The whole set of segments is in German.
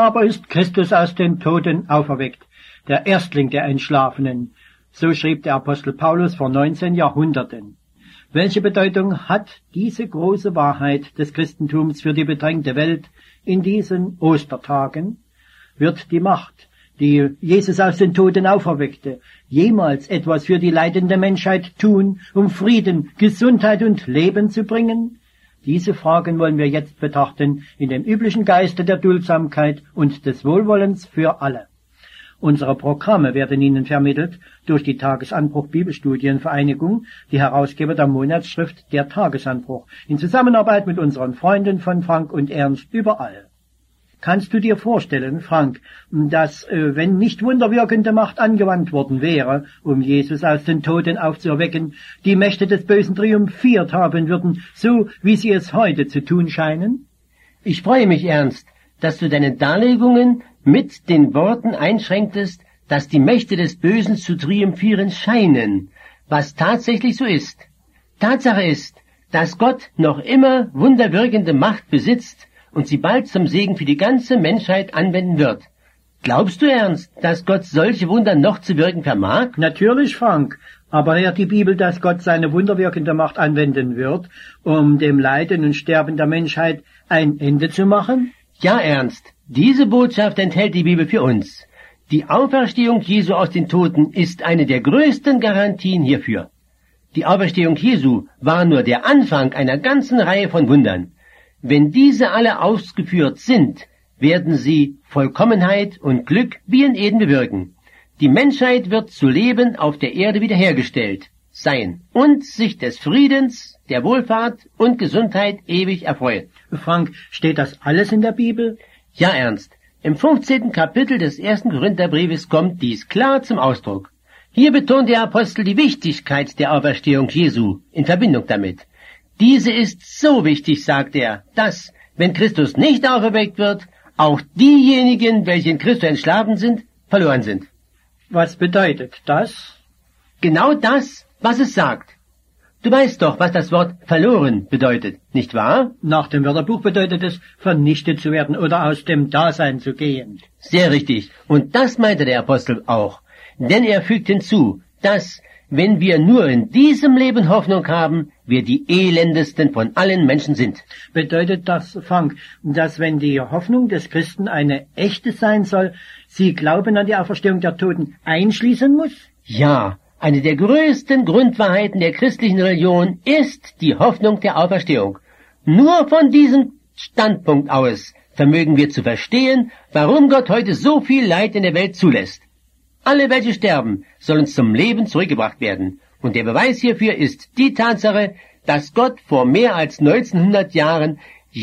aber ist Christus aus den Toten auferweckt, der Erstling der Entschlafenen. So schrieb der Apostel Paulus vor 19 Jahrhunderten. Welche Bedeutung hat diese große Wahrheit des Christentums für die bedrängte Welt in diesen Ostertagen? Wird die Macht, die Jesus aus den Toten auferweckte, jemals etwas für die leidende Menschheit tun, um Frieden, Gesundheit und Leben zu bringen? Diese Fragen wollen wir jetzt betrachten in dem üblichen Geiste der Duldsamkeit und des Wohlwollens für alle. Unsere Programme werden Ihnen vermittelt durch die Tagesanbruch Bibelstudienvereinigung, die Herausgeber der Monatsschrift Der Tagesanbruch, in Zusammenarbeit mit unseren Freunden von Frank und Ernst überall. Kannst du dir vorstellen, Frank, dass, wenn nicht wunderwirkende Macht angewandt worden wäre, um Jesus aus den Toten aufzuerwecken, die Mächte des Bösen triumphiert haben würden, so wie sie es heute zu tun scheinen? Ich freue mich, Ernst, dass du deine Darlegungen mit den Worten einschränktest, dass die Mächte des Bösen zu triumphieren scheinen, was tatsächlich so ist. Tatsache ist, dass Gott noch immer wunderwirkende Macht besitzt und sie bald zum Segen für die ganze Menschheit anwenden wird. Glaubst du, Ernst, dass Gott solche Wunder noch zu wirken vermag? Natürlich, Frank. Aber lehrt die Bibel, dass Gott seine wunderwirkende Macht anwenden wird, um dem Leiden und Sterben der Menschheit ein Ende zu machen? Ja, Ernst, diese Botschaft enthält die Bibel für uns. Die Auferstehung Jesu aus den Toten ist eine der größten Garantien hierfür. Die Auferstehung Jesu war nur der Anfang einer ganzen Reihe von Wundern. Wenn diese alle ausgeführt sind, werden sie Vollkommenheit und Glück wie in Eden bewirken. Die Menschheit wird zu Leben auf der Erde wiederhergestellt sein und sich des Friedens, der Wohlfahrt und Gesundheit ewig erfreuen. Frank, steht das alles in der Bibel? Ja, Ernst. Im 15. Kapitel des 1. Korintherbriefes kommt dies klar zum Ausdruck. Hier betont der Apostel die Wichtigkeit der Auferstehung Jesu in Verbindung damit. Diese ist so wichtig, sagt er, dass, wenn Christus nicht auferweckt wird, auch diejenigen, welche in Christus entschlafen sind, verloren sind. Was bedeutet das? Genau das, was es sagt. Du weißt doch, was das Wort verloren bedeutet, nicht wahr? Nach dem Wörterbuch bedeutet es, vernichtet zu werden oder aus dem Dasein zu gehen. Sehr richtig. Und das meinte der Apostel auch. Denn er fügt hinzu, dass, wenn wir nur in diesem Leben Hoffnung haben, wir die elendesten von allen Menschen sind. Bedeutet das, Frank, dass wenn die Hoffnung des Christen eine echte sein soll, sie Glauben an die Auferstehung der Toten einschließen muss? Ja, eine der größten Grundwahrheiten der christlichen Religion ist die Hoffnung der Auferstehung. Nur von diesem Standpunkt aus vermögen wir zu verstehen, warum Gott heute so viel Leid in der Welt zulässt. Alle, welche sterben, sollen zum Leben zurückgebracht werden. Und der Beweis hierfür ist die Tatsache, dass Gott vor mehr als 1900 Jahren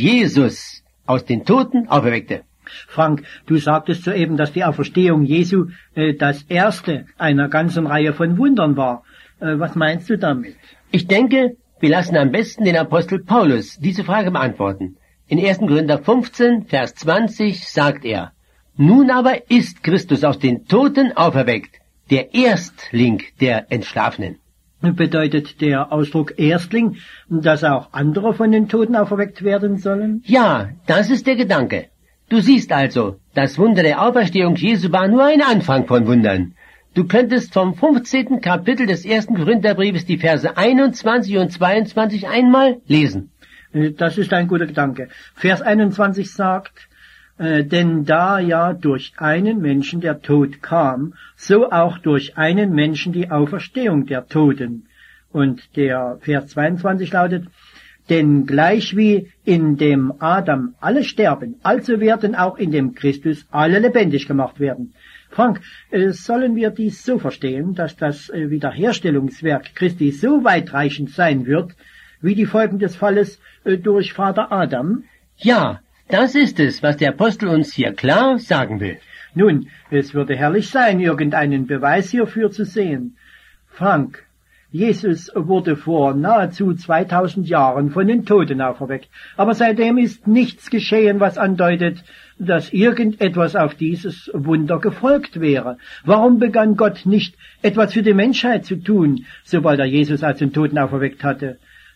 Jesus aus den Toten auferweckte. Frank, du sagtest soeben, dass die Auferstehung Jesu das erste einer ganzen Reihe von Wundern war. Was meinst du damit? Ich denke, wir lassen am besten den Apostel Paulus diese Frage beantworten. In 1. Korinther 15, Vers 20 sagt er, nun aber ist Christus aus den Toten auferweckt, der Erstling der Entschlafenen. Bedeutet der Ausdruck Erstling, dass auch andere von den Toten auferweckt werden sollen? Ja, das ist der Gedanke. Du siehst also, das Wunder der Auferstehung Jesu war nur ein Anfang von Wundern. Du könntest vom 15. Kapitel des 1. Korintherbriefes die Verse 21 und 22 einmal lesen. Das ist ein guter Gedanke. Vers 21 sagt, denn da ja durch einen Menschen der Tod kam, so auch durch einen Menschen die Auferstehung der Toten. Und der Vers 22 lautet, denn gleich wie in dem Adam alle sterben, also werden auch in dem Christus alle lebendig gemacht werden. Frank, sollen wir dies so verstehen, dass das Wiederherstellungswerk Christi so weitreichend sein wird, wie die Folgen des Falles durch Vater Adam? Ja, das ist es, was der Apostel uns hier klar sagen will. Nun, es würde herrlich sein, irgendeinen Beweis hierfür zu sehen. Frank, Jesus wurde vor nahezu 2000 Jahren von den Toten auferweckt, aber seitdem ist nichts geschehen, was andeutet, dass irgendetwas auf dieses Wunder gefolgt wäre. Warum begann Gott nicht etwas für die Menschheit zu tun, sobald er Jesus aus den Toten auferweckt hatte?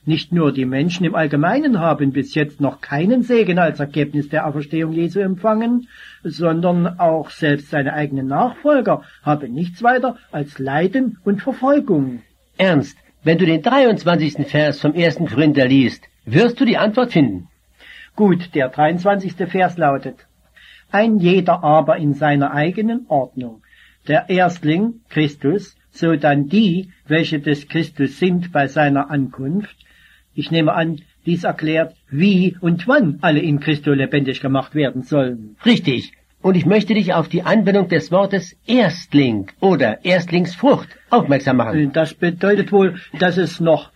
Nicht nur die Menschen im Allgemeinen haben bis jetzt noch keinen Segen als Ergebnis der Auferstehung Jesu empfangen, sondern auch selbst seine eigenen Nachfolger haben nichts weiter als Leiden und Verfolgung. Ernst, wenn du den 23. Vers vom 1. Korinther liest, wirst du die Antwort finden. Gut, der 23. Vers lautet: Ein jeder aber in seiner eigenen Ordnung, der Erstling Christus, so dann die, welche des Christus sind bei seiner Ankunft. Ich nehme an, dies erklärt, wie und wann alle in Christo lebendig gemacht werden sollen. Richtig. Und ich möchte dich auf die Anwendung des Wortes Erstling oder Erstlingsfrucht aufmerksam machen. Das bedeutet wohl, dass es noch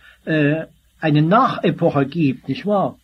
eine Nachepoche gibt, nicht wahr?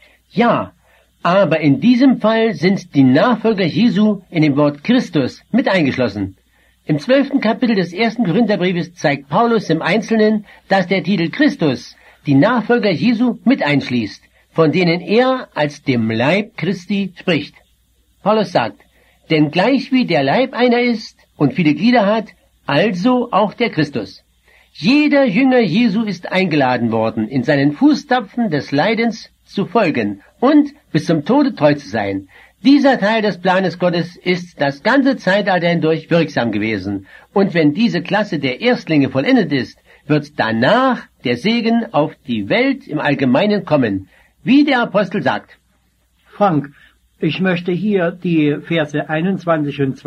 Ja, aber in diesem Fall sind die Nachfolger Jesu in dem Wort Christus mit eingeschlossen. Im 12. Kapitel des 1. Korintherbriefes zeigt Paulus im Einzelnen, dass der Titel Christus die Nachfolger Jesu mit einschließt, von denen er als dem Leib Christi spricht. Paulus sagt: Denn gleich wie der Leib einer ist und viele Glieder hat, also auch der Christus. Jeder Jünger Jesu ist eingeladen worden, in seinen Fußstapfen des Leidens zu folgen und bis zum Tode treu zu sein. Dieser Teil des Planes Gottes ist das ganze Zeitalter hindurch wirksam gewesen. Und wenn diese Klasse der Erstlinge vollendet ist, wird danach der Segen auf die Welt im Allgemeinen kommen, wie der Apostel sagt. Frank, ich möchte hier die Verse 21 und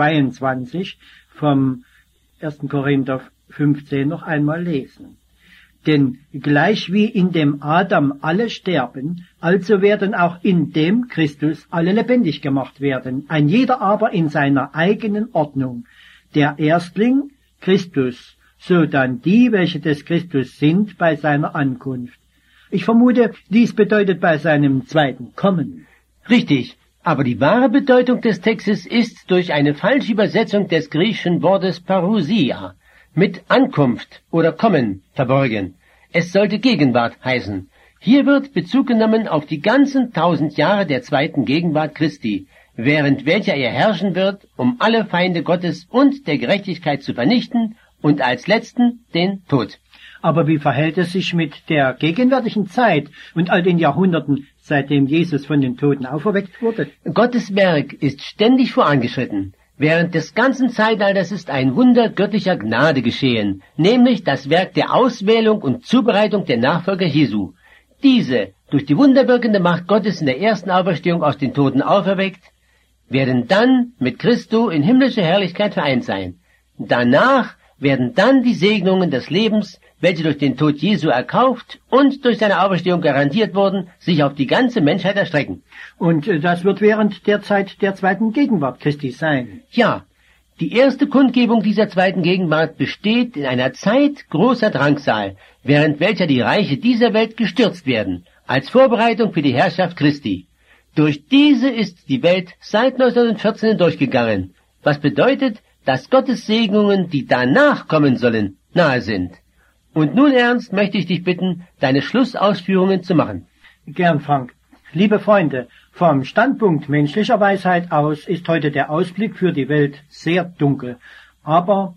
22 vom 1. Korinther 15 noch einmal lesen. Denn gleich wie in dem Adam alle sterben, also werden auch in dem Christus alle lebendig gemacht werden, ein jeder aber in seiner eigenen Ordnung. Der Erstling Christus, so dann die, welche des Christus sind, bei seiner Ankunft. Ich vermute, dies bedeutet bei seinem zweiten Kommen. Richtig, aber die wahre Bedeutung des Textes ist durch eine falsche Übersetzung des griechischen Wortes Parousia mit Ankunft oder Kommen verborgen. Es sollte Gegenwart heißen. Hier wird Bezug genommen auf die ganzen 1000 Jahre der zweiten Gegenwart Christi, während welcher er herrschen wird, um alle Feinde Gottes und der Gerechtigkeit zu vernichten und als letzten den Tod. Aber wie verhält es sich mit der gegenwärtigen Zeit und all den Jahrhunderten, seitdem Jesus von den Toten auferweckt wurde? Gottes Werk ist ständig vorangeschritten. Während des ganzen Zeitalters ist ein Wunder göttlicher Gnade geschehen, nämlich das Werk der Auswählung und Zubereitung der Nachfolger Jesu. Diese, durch die wunderwirkende Macht Gottes in der ersten Auferstehung aus den Toten auferweckt, werden dann mit Christo in himmlischer Herrlichkeit vereint sein. Danach werden dann die Segnungen des Lebens, welche durch den Tod Jesu erkauft und durch seine Auferstehung garantiert wurden, sich auf die ganze Menschheit erstrecken. Und das wird während der Zeit der zweiten Gegenwart Christi sein. Ja, die erste Kundgebung dieser zweiten Gegenwart besteht in einer Zeit großer Drangsal, während welcher die Reiche dieser Welt gestürzt werden, als Vorbereitung für die Herrschaft Christi. Durch diese ist die Welt seit 1914 hindurchgegangen, was bedeutet, dass Gottes Segnungen, die danach kommen sollen, nahe sind. Und nun, Ernst, möchte ich dich bitten, deine Schlussausführungen zu machen. Gern, Frank. Liebe Freunde, vom Standpunkt menschlicher Weisheit aus ist heute der Ausblick für die Welt sehr dunkel. Aber,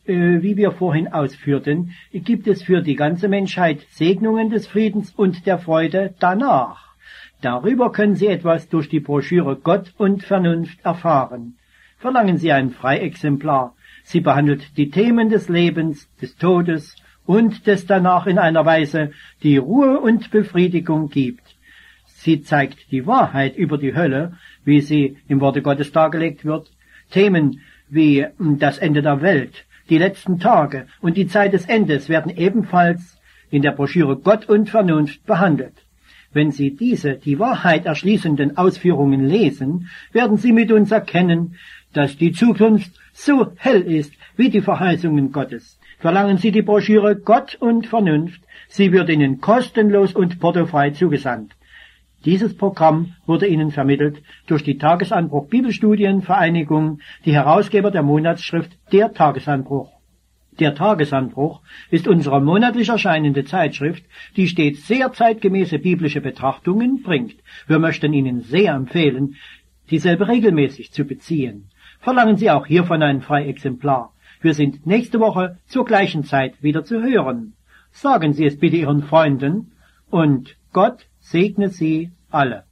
wie wir vorhin ausführten, gibt es für die ganze Menschheit Segnungen des Friedens und der Freude danach. Darüber können Sie etwas durch die Broschüre Gott und Vernunft erfahren. Verlangen Sie ein Freiexemplar. Sie behandelt die Themen des Lebens, des Todes und des danach in einer Weise, die Ruhe und Befriedigung gibt. Sie zeigt die Wahrheit über die Hölle, wie sie im Worte Gottes dargelegt wird. Themen wie das Ende der Welt, die letzten Tage und die Zeit des Endes werden ebenfalls in der Broschüre Gott und Vernunft behandelt. Wenn Sie diese, die Wahrheit erschließenden Ausführungen lesen, werden Sie mit uns erkennen, dass die Zukunft so hell ist wie die Verheißungen Gottes. Verlangen Sie die Broschüre Gott und Vernunft, sie wird Ihnen kostenlos und portofrei zugesandt. Dieses Programm wurde Ihnen vermittelt durch die Tagesanbruch Bibelstudienvereinigung, die Herausgeber der Monatsschrift Der Tagesanbruch. Der Tagesanbruch ist unsere monatlich erscheinende Zeitschrift, die stets sehr zeitgemäße biblische Betrachtungen bringt. Wir möchten Ihnen sehr empfehlen, dieselbe regelmäßig zu beziehen. Verlangen Sie auch hiervon ein Freiexemplar. Wir sind nächste Woche zur gleichen Zeit wieder zu hören. Sagen Sie es bitte Ihren Freunden und Gott segne Sie alle.